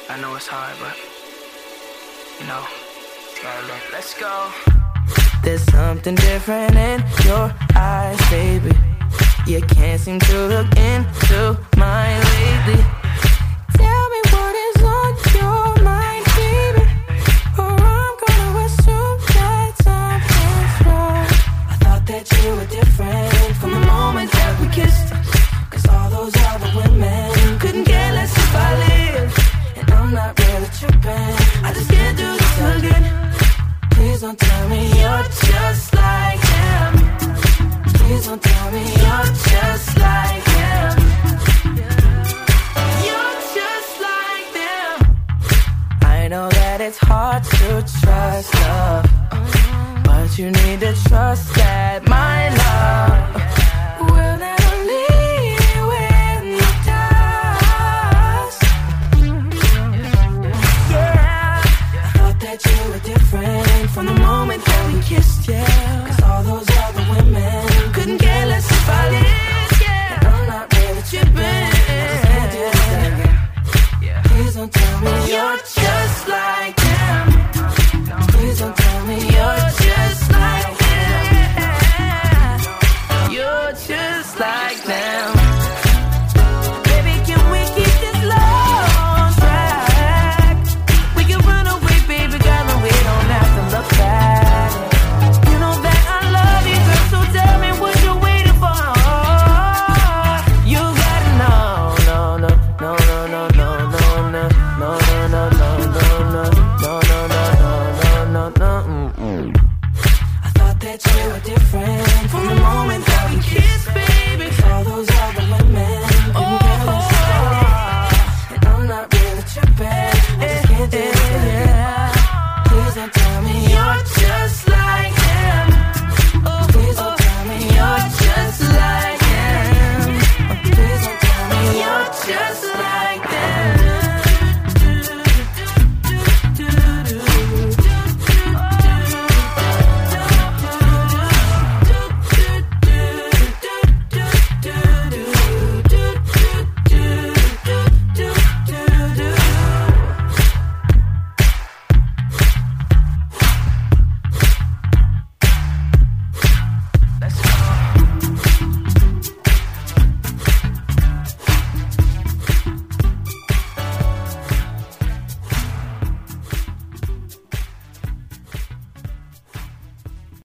I know it's hard, but, you know, just gotta look. Let's go. There's something different in your eyes, baby. You can't seem to look into mine lately. Tell me what is on your mind, baby, or I'm gonna assume that something's wrong. I thought that you were different from the moment that we kissed, 'cause all those other women couldn't care less if I lived. And I'm not really tripping, I just can't do this again. Please don't tell me you're just like him. Please don't tell me you're just like him. You're just like them. I know that it's hard to trust love, but you need to trust that my love will never leave you in the dust. Yeah, I thought that you were different from the moment that we kissed, yeah. 'Cause all those other women couldn't care less if I lived, yeah. And I'm not really tripping, I just can't do this again. Please don't tell me you're just like them. Please don't tell me you're just like them. You're just like them. Baby, can we keep this love on track? We can run away, baby girl, and we don't have to look back. You know that I love you, girl, so tell me what you're waiting for. You gotta know, no, no, no, no, no, no, no, no, no, no, no, no, no, no, no, no, no, no. I thought that you were different from the moment that we kissed, baby. 'Cause all those other women couldn't care less if I lived. And I'm not really tripping, I just can't do this again. Please don't tell me you're just like him. Please don't tell me you're just like him. Please don't tell me you're just like